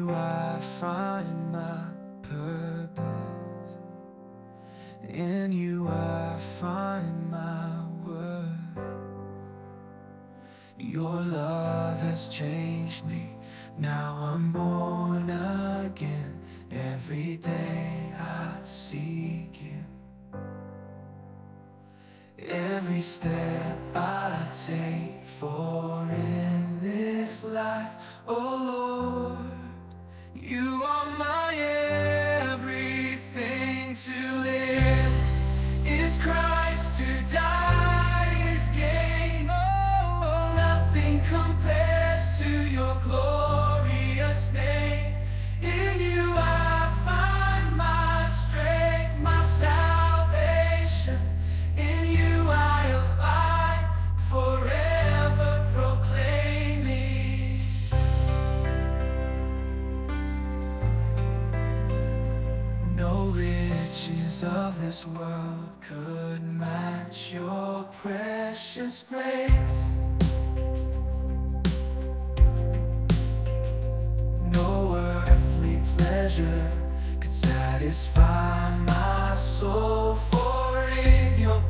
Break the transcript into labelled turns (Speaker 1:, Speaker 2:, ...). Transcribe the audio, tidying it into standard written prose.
Speaker 1: you I find my purpose. In you I find my worth. Your love has changed me. Now I'm born again. Every day I seek you. Every step I take for in this life, oh Lord, you are my everything. To live is Christ, to die is gain. Oh, nothing compares to your glorious name. In you I find my strength, my salvation. In you I abide, forever proclaiming. No riches of this world could match your precious grace. No earthly pleasure could satisfy my soul, for in your